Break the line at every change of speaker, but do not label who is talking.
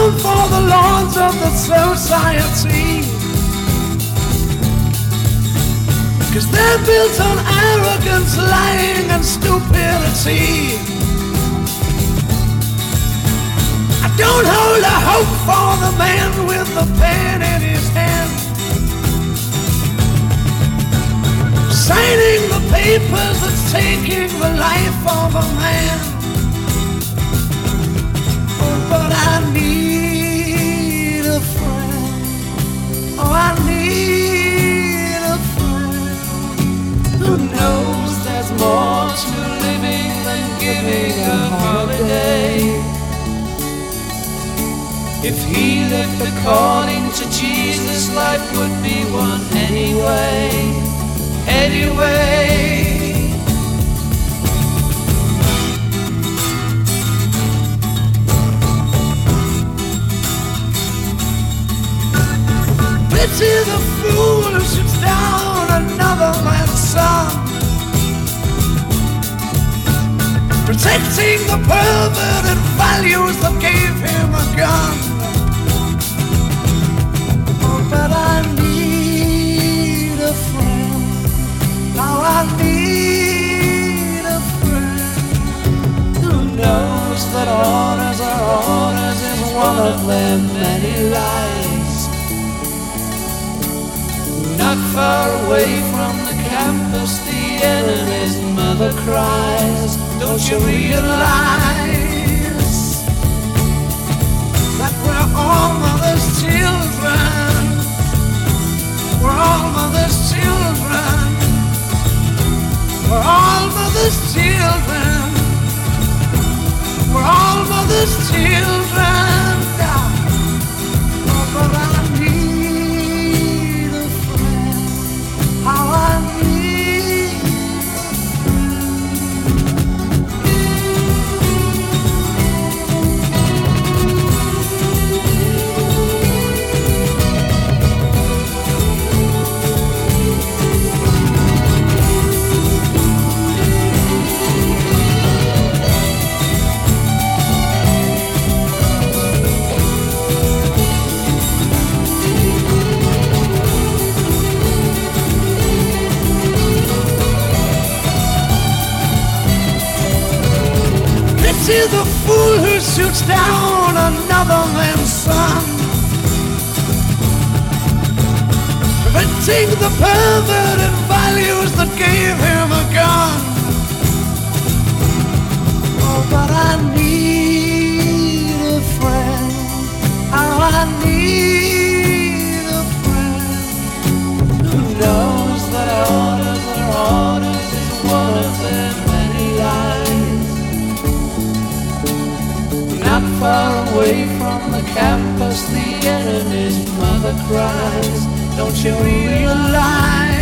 down for the lords of the society, 'cause they're built on arrogance, lying and stupidity. I don't hold a hope for the man with the pen in his hand, signing the papers that's taking the life of a man. Oh, but I need a friend. Oh, I need a friend who knows there's more to living than giving a holiday. If he lived according to Jesus, life would be one anyway. Anyway, pity the fool who shoots down another man's son, protecting the perverted values that gave him a gun. Oh, but I need a friend. Now I need a friend who knows that orders are orders is one of their many lies. Not far away from the campus, the enemy's mother cries. Don't you realize that we're all mother's children? We're all mother's children. We're all mother's children. We're all mother's children. Oh, but I need a friend. How I need a Pity the fool who shoots down another man's son, preventing the perverted values that gave him a gun. Oh, but I need a friend. Oh, I need a friend who knows that orders are orders is one of their many lies. Not far away from the campus, the enemy's mother cries. Don't you realize